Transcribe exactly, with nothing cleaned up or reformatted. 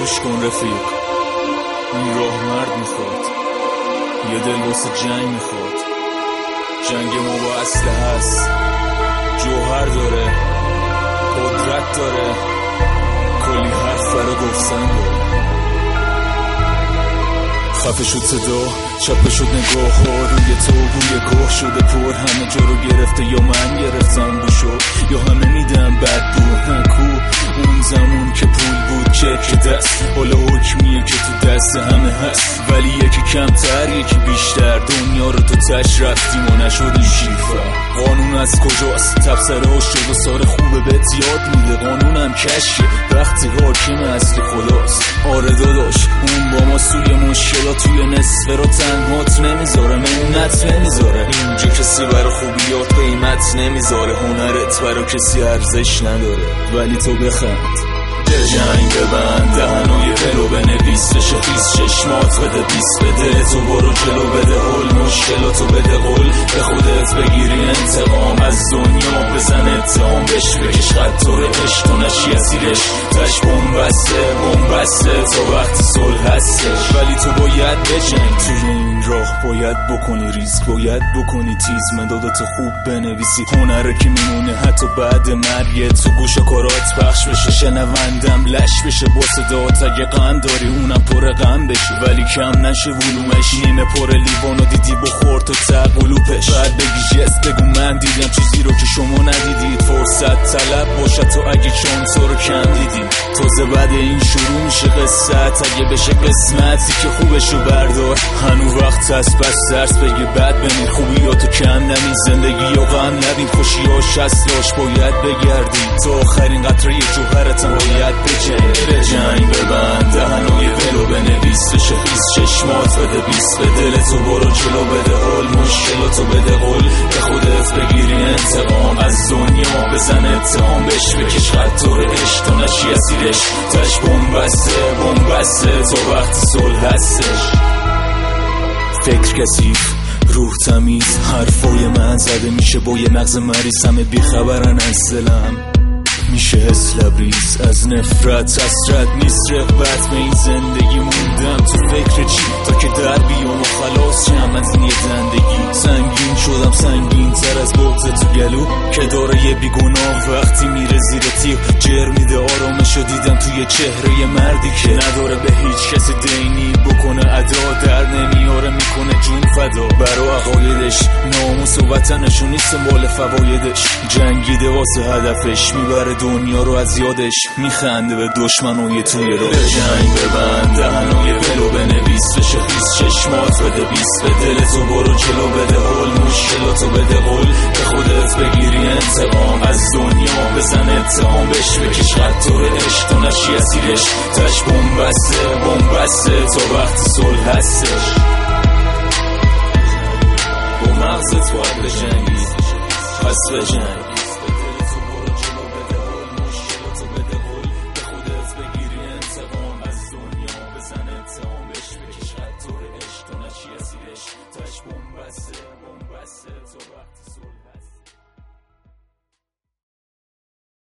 گوش کن رفیق، این راه مرد میخواد، یه دل واسه جنگ میخواد. جنگ ما با اسلحه هست، جوهر داره، قدرت داره، کلی حرف برا گفتن داره. خفه شد صدا، چپه شد نگاه ها، روی تو بوی گوه شده پر، همه جا رو گرفته یا من گرفتم بوشو، یا همه میدم بد بود. نکو اون زمان که پول بود که دست، حالا حکمیه که تو دست همه هست، ولی یکی کمتر یکی بیشتر. دنیا رو تو تش رفتیم و نشدیم شیفر. قانون از کجاست؟ تبصره ها شد و سار خوبه بهت یاد میده. قانونم کشکه وقتی حاکم اصلی خداست. آره داداش اون با ما سوی مشکلات، توی نصف رو تنهات نمیذاره، منت نمیذاره. اینجا کسی برا خوبیات قیمت نمیذاره، هنرت برا کسی ارزش نداره، ولی تو بخند. دل جنگ ببند، دهنوی دلو بنویس، بشه خیز چشمات بده بیس، بده تو برو جلو، بده حل مشکلاتو بده قول، به خودت بگیری انتقام از دنیا، بزن اتهام بش، بکش خط تو رو عشق تو نشی اسیرش، تش بومبسته بومبسته تا وقتی صلح هستش. ولی تو باید بجنگ، توی این راه باید بکنی ریسک، باید بکنی تیز، مداداتو خوب بنویسی، هنره که میمونه حتی بعد مرگ تو. گوش کارات پخش بشه، شنوندم لش بشه با صدات، اگه غم داری اونم پر غم بشه، ولی کم نشه ولومش. نیمه پر لیوانو دیدی بخور تو تقلوپش، بعد بگی جست بگو من دیدم چیزی رو که شما ندیدید. فرصت طلب باشه تو اگه چون تو رو کم دیدی، تازه بعد این شروع میشه قصت، اگه بشه قسمتی که خوبشو بردار. هنو وقت هست بس درس بگی بعد بمیر، خوبیاتو کم نمی، زندگی و غم نبین، خوشی ها شستاش باید بگردی، تا آخرین قطره جوهرت باید بجنگ. بجنگ ببند، دهنوی دلو بنویس، بشه خیز چشمات بده بیس، به دل تو برو جلو، بده حل مشکلاتو بده قول، به خودت بگیری انتقام از دنیا، بزن اتهام بش، بکش خط تو رو عشق تو نشی اسیرش، تش بومبسته بومبسته تا وقتی صلح هستش. فکر کثیف، روح تمیز، حرفای من زده میشه با یه مغز مریض، همه بیخبرن از دلم میشه حس لبریز، از نفرت حسرت نیست رغبت به این زندگی. موندم تو فکر چی تا که در بیام و خلاص شم از این یه زندگی. سنگین شدم سنگین تر از بغض تو گلو که داره یه بیگناه، وقتی میره زیر تیغ جر میده آرامشو. دیدم توی چهره مردی که نداره به هیچ کسی دینی بکنه ادا، در نمیاره میکنه جون فدا برا عقایدش، ناموس و وطنشو نیست مال فوایدش. جنگیده واسه هدفش، میبره دنیا رو از یادش، میخنده به دشمنوی توی رو. به جنگ ببند، دهنوی دلو بنویس، بشه خیز چشمات بده بیس، به دل تو برو جلو، بده حل مشکلاتو بده قول، به خودت بگیری انتقام از دنیا، بزن اتهام بش، بکش خط تو رو عشق تو نشی اسیرش، تش بومبسته بومبسته تا وقتی صلح هستش.